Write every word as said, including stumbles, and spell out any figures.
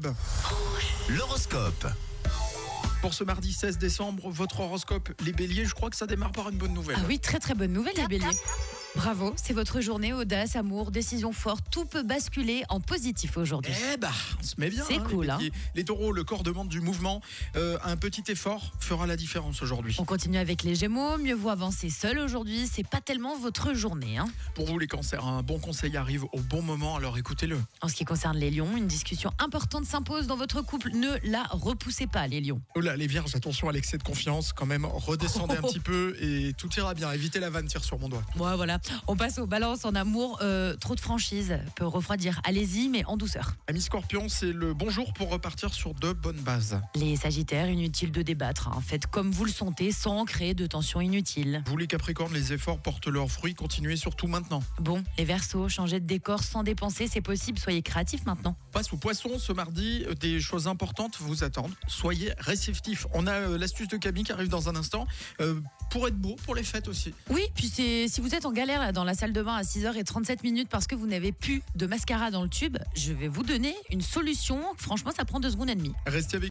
Club. L'horoscope. Pour ce mardi seize décembre, votre horoscope, les béliers, je crois que ça démarre par une bonne nouvelle. Ah oui, très très bonne nouvelle les béliers. Bravo, c'est votre journée, audace, amour, décision forte, tout peut basculer en positif aujourd'hui. Eh bah, on se met bien. C'est hein, cool, les, hein. béliers. Les taureaux, le corps demande du mouvement. Euh, un petit effort fera la différence aujourd'hui. On continue avec les gémeaux, mieux vaut avancer seul aujourd'hui, c'est pas tellement votre journée. Hein. Pour vous les cancers, un bon conseil arrive au bon moment, alors écoutez-le. En ce qui concerne les lions, une discussion importante s'impose dans votre couple, ne la repoussez pas les lions. Oh là, les vierges, attention à l'excès de confiance quand même. Redescendez un petit peu et tout ira bien. Évitez la vanne, tire sur mon doigt. Ouais, voilà, on passe aux balances en amour, euh, trop de franchise peut refroidir, allez-y mais en douceur. Amis scorpions, c'est le bon jour pour repartir sur de bonnes bases. Les sagittaires, inutile de débattre, hein. Faites comme vous le sentez sans créer de tensions inutiles. Vous les capricornes, les efforts portent leurs fruits, continuez surtout maintenant. Bon, les verseaux, changer de décor sans dépenser, c'est possible, soyez créatifs maintenant. Passe aux poissons, ce mardi, des choses importantes vous attendent. Soyez réceptifs. On a euh, l'astuce de Camille qui arrive dans un instant. Euh, pour être beau, pour les fêtes aussi. Oui, puis c'est, si vous êtes en galère là, dans la salle de bain à six heures trente-sept minutes parce que vous n'avez plus de mascara dans le tube, je vais vous donner une solution. Franchement, ça prend deux secondes et demie. Restez avec